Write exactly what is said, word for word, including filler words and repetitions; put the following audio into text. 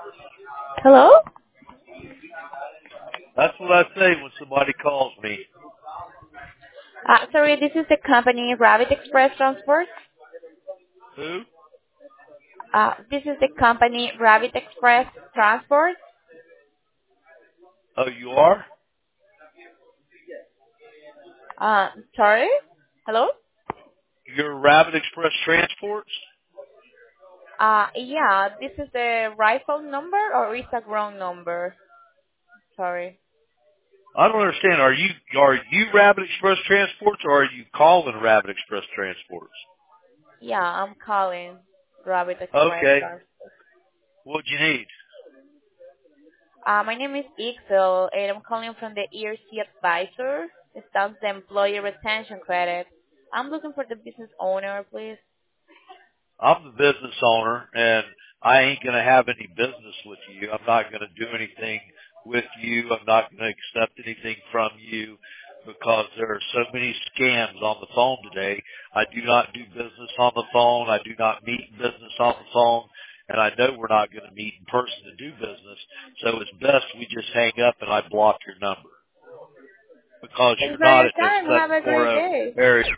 Hello? That's what I say when somebody calls me. Uh, sorry, this is the company Rabbit Express Transport. Who? Uh, this is the company Rabbit Express Transport. Oh, you are? Uh, sorry? Hello? You're Rabbit Express Transports? Uh, yeah, this is the right phone number or is a wrong number? Sorry. I don't understand. Are you are you Rabbit Express Transports or are you calling Rabbit Express Transports? Yeah, I'm calling Rabbit Express Okay. Transport. What'd you need? Uh, my name is Ixel and I'm calling from the E R C Advisor. It stands the Employee Retention Credit. I'm looking for the business owner, please. I'm the business owner and I ain't gonna have any business with you. I'm not gonna do anything with you. I'm not gonna accept anything from you because there are so many scams on the phone today. I do not do business on the phone. I do not meet in business on the phone. And I know we're not going to meet in person to do business. So it's best we just hang up and I block your number because Thanks you're for not your at the time. Have a great seven four zero day. area.